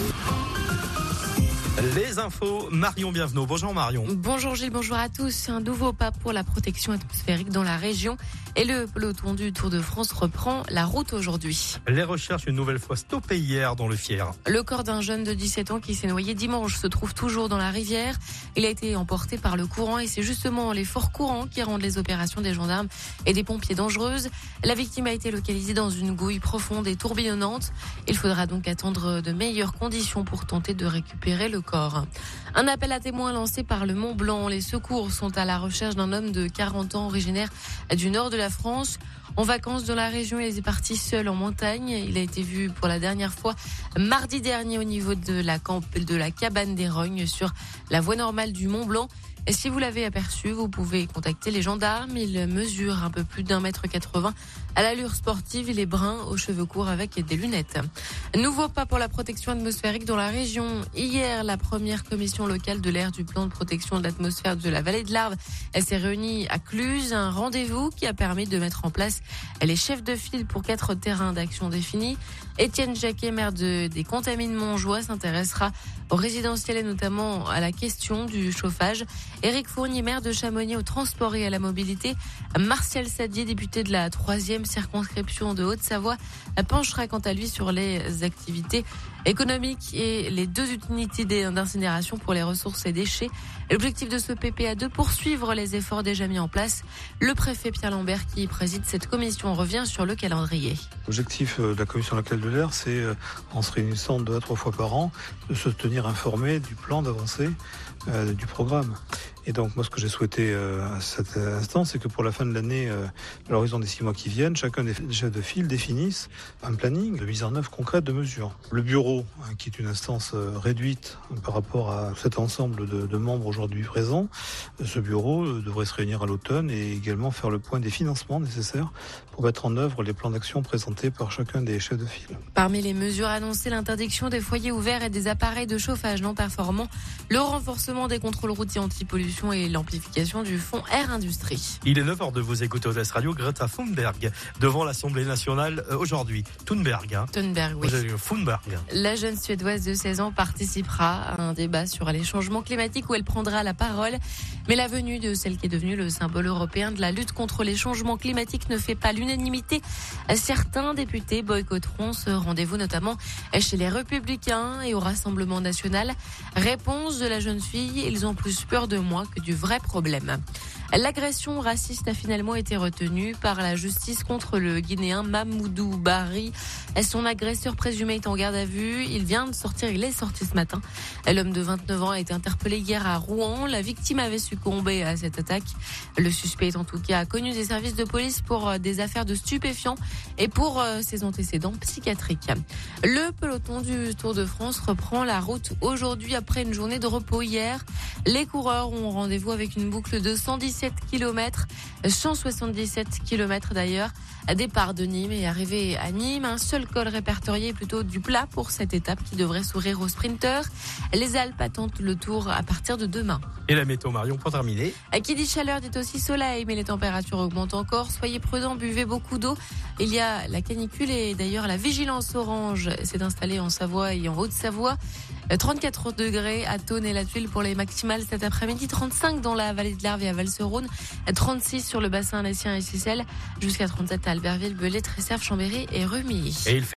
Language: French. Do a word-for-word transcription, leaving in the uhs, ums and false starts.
Les infos, Marion Bienvenue. Bonjour Marion. Bonjour Gilles, bonjour à tous. Un nouveau pas pour la protection atmosphérique dans la région et le peloton du Tour de France reprend la route aujourd'hui. Les recherches une nouvelle fois stoppées hier dans le Fier. Le corps d'un jeune de dix-sept ans qui s'est noyé dimanche se trouve toujours dans la rivière. Il a été emporté par le courant et c'est justement les forts courants qui rendent les opérations des gendarmes et des pompiers dangereuses. La victime a été localisée dans une gouille profonde et tourbillonnante. Il faudra donc attendre de meilleures conditions pour tenter de récupérer le corps. Un appel à témoins lancé par le Mont Blanc. Les secours sont à la recherche d'un homme de quarante ans originaire du nord de la France. En vacances dans la région, il est parti seul en montagne. Il a été vu pour la dernière fois mardi dernier au niveau de la, camp- de la cabane des Rognes sur la voie normale du Mont Blanc. Et si vous l'avez aperçu, vous pouvez contacter les gendarmes. Il mesure un peu plus d'un mètre quatre-vingts. À l'allure sportive, il est brun, aux cheveux courts avec des lunettes. Nouveau pas pour la protection atmosphérique dans la région. Hier, la première commission locale de l'air du plan de protection de l'atmosphère de la vallée de l'Arve elle s'est réunie à Cluses. Un rendez-vous qui a permis de mettre en place les chefs de file pour quatre terrains d'action définis. Étienne Jacquet, maire de, des Contamines Montjoie, s'intéressera au résidentiel et notamment à la question du chauffage. Éric Fournier, maire de Chamonix, au transport et à la mobilité. Martial Sadier, député de la troisième circonscription de Haute-Savoie, penchera quant à lui sur les activités économiques et les deux unités d'incinération pour les ressources et déchets. L'objectif de ce P P A deux, poursuivre les efforts déjà mis en place. Le préfet Pierre Lambert, qui préside cette commission, revient sur le calendrier. L'objectif de la commission locale de l'air, c'est, en se réunissant deux à trois fois par an, de se tenir informé du plan d'avancée euh, du programme. Et donc, moi, ce que j'ai souhaité euh, à cet instant, c'est que pour la fin de l'année, euh, à l'horizon des six mois qui viennent, chacun des chefs de file définisse un planning de mise en œuvre concrète de mesures. Le bureau, hein, qui est une instance euh, réduite hein, par rapport à cet ensemble de, de membres aujourd'hui présents, euh, ce bureau euh, devrait se réunir à l'automne et également faire le point des financements nécessaires pour mettre en œuvre les plans d'action présentés par chacun des chefs de file. Parmi les mesures annoncées, l'interdiction des foyers ouverts et des appareils de chauffage non performants, le renforcement des contrôles routiers anti-pollution et l'amplification du fonds Air Industrie. Il est neuf heures de vous écouter au S Radio. Greta Thunberg devant l'Assemblée nationale euh, aujourd'hui. Thunberg. Hein. Thunberg, oui. Thunberg. La jeune Suédoise de seize ans participera à un débat sur les changements climatiques où elle prendra la parole. Mais la venue de celle qui est devenue le symbole européen de la lutte contre les changements climatiques ne fait pas l'unanimité. Certains députés boycotteront ce rendez-vous, notamment chez les Républicains et au Rassemblement national. Réponse de la jeune fille, ils ont plus peur de moi que du vrai problème. L'agression raciste a finalement été retenue par la justice contre le Guinéen Mamoudou Bari. Son agresseur présumé est en garde à vue. Il vient de sortir, il est sorti ce matin. L'homme de vingt-neuf ans a été interpellé hier à Rouen. La victime avait succombé à cette attaque. Le suspect est en tout cas connu des services de police pour des affaires de stupéfiants et pour ses antécédents psychiatriques. Le peloton du Tour de France reprend la route aujourd'hui après une journée de repos hier. Les coureurs ont rendez-vous avec une boucle de cent dix-sept kilomètres, cent soixante-dix-sept kilomètres d'ailleurs. Départ de Nîmes et arrivée à Nîmes, un seul col répertorié plutôt du plat pour cette étape qui devrait sourire aux sprinteurs. Les Alpes attendent le Tour à partir de demain. Et la météo Marion pour terminer. Qui dit chaleur dit aussi soleil, mais les températures augmentent encore. Soyez prudents, buvez beaucoup d'eau. Il y a la canicule et d'ailleurs la vigilance orange s'est installée en Savoie et en Haute-Savoie. trente-quatre degrés à Thônes et la Tuile pour les maximales cet après-midi. trente-cinq dans la vallée de l'Arve et à Val-Seronne. trente-six sur le bassin alsacien et Sicelle. Jusqu'à trente-sept à Albertville, Belay, Tresserve, Chambéry et Rumilly. Et il fait